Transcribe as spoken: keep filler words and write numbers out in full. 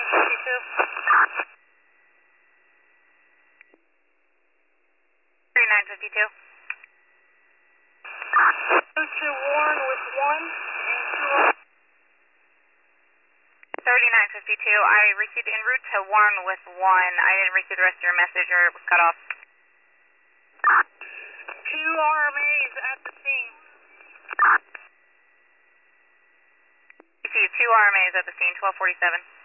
fifty-two. thirty-nine fifty-two. Go to Warren with one and two. thirty-nine fifty-two. I received en route to Warren with one. I didn't receive the rest of your message or it was cut off. Two R M As at the scene. I see two R M As at the scene, twelve forty-seven.